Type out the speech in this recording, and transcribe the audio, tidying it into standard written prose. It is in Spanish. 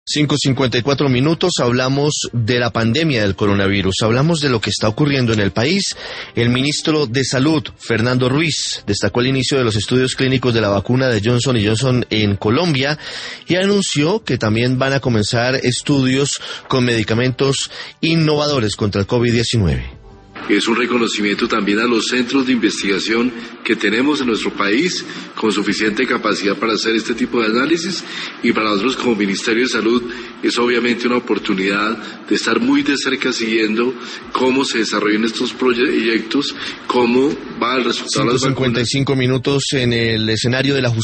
5:54, hablamos de la pandemia del coronavirus, hablamos de lo que está ocurriendo en el país. El ministro de Salud, Fernando Ruiz, destacó el inicio de los estudios clínicos de la vacuna de Johnson & Johnson en Colombia y anunció que también van a comenzar estudios con medicamentos innovadores contra el COVID-19. Es un reconocimiento también a los centros de investigación que tenemos en nuestro país con suficiente capacidad para hacer este tipo de análisis, y para nosotros como Ministerio de Salud es obviamente una oportunidad de estar muy de cerca siguiendo cómo se desarrollan estos proyectos, cómo va el resultado de las vacunas. 5:55 en el escenario de la justicia.